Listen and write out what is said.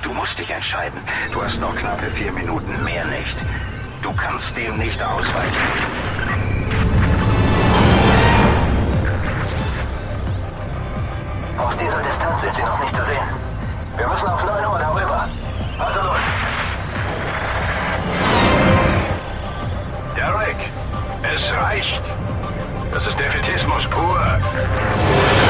Du musst dich entscheiden. Du hast noch knappe 4 Minuten, mehr nicht. Du kannst dem nicht ausweichen. Aus dieser Distanz sind sie noch nicht zu sehen. Wir müssen auf 9 Uhr darüber. Also los. Derek, es reicht. Das ist Defätismus pur.